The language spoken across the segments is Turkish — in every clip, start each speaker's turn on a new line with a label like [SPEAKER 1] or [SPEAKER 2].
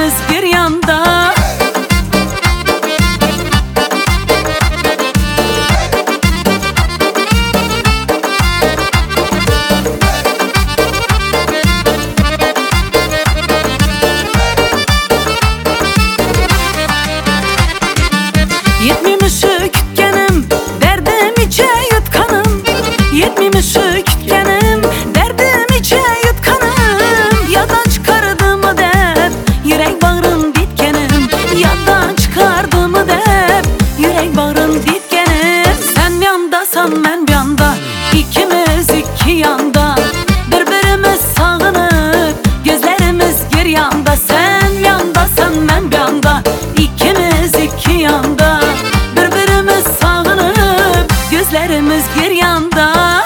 [SPEAKER 1] gözlerimiz bir yanda. Yetmemiş kütkenim, derdim içe yutkanım. Yetmemiş kütkenim, derdim içe yutkanım. Yadan çıkardım dep, yürek bağrım ditkenim. Yadan çıkardım dep, yürek bağrım ditkenim. Sen bir yandasan ben bir yanda, ikimiz iki yanda. Birbirimiz sağınıp, gözlerimiz bir yanda. Sen bir yandasan ben bir yanda, ikimiz iki yanda. Birbirimiz sağınıp, gözlerimiz bir yanda.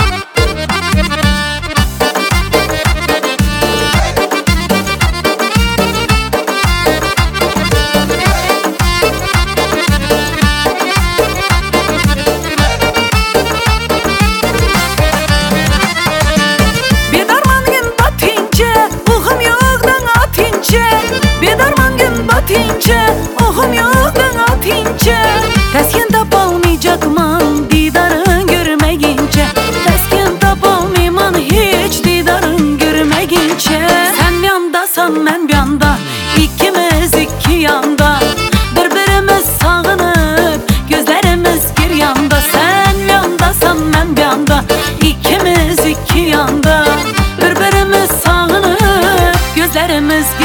[SPEAKER 1] Bir darman gün batınca, uhum yoktan atınca. Bir darman gün batınca, uhum yoktan atınca. Teskin tapolmayacakman didarın görmegince. Teskin tapolmayman hiç didarın görmegince. Sen bir yandasan ben bir yanda, ikimiz iki yanda. Birbirimiz sağınıp, gözlerimiz bir yanda. Sen bir yandasan ben bir yanda, ikimiz iki yanda. Birbirimiz sağınıp, gözlerimiz